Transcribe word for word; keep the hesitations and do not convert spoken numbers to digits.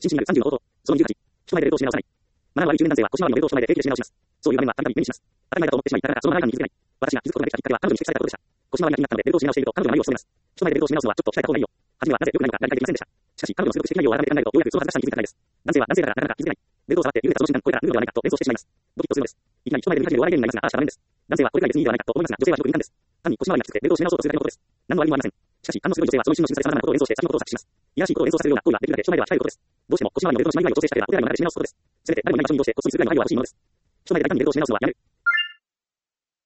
真摯になるさんじゅうの方法。そのにじゅうはち。人前で冷凍し直さない。マナーは一中年男性は腰回りの冷凍を人前で平気でし直します。そういう場面はたびたび目にします。当たり前だと思ってしまい、なかなかその前に気づけない。私が気づくことができたきっかけは彼女に指摘されたことでした。腰回りが気になったので冷凍し直していると彼女が内容を進めます。人前で冷凍し直すのはちょっと鍛えた方がいいよ。初めはなぜ良くないのか理解できませんでした。しかし彼女のすごく指摘内容を改めて考えるとようやくその恥ずかしさに気づいたくらいです。男性は男性だからなかなか気づけない。冷凍を触って茹でたその瞬間、これから脱ぐのではないかと連想してしまいます。ドキッとするのです。いきなり人前で脱ぎ始めるお笑い芸人がいますが、ああした場面です。男性はこれくらい別にいいではないかと思いますが、女性はひどく敏感です。単に腰回りがきつくて冷凍をし直そうとするだけのことです。何の悪意もありません。しかし、勘の鋭い女性はその一瞬の瞬間で様々なことを連想して先のことを察知します。いやらしいことを連想させるような行為はできるだけ人前では控えることです。どうしても腰回りの冷凍のしまい具合を調整したければ、お手洗いの中でし直すことです。せめて誰もいない場所に移動してこっそりするくらいの配慮は欲しいものです。人前で大胆に冷凍をし直すのはやめる。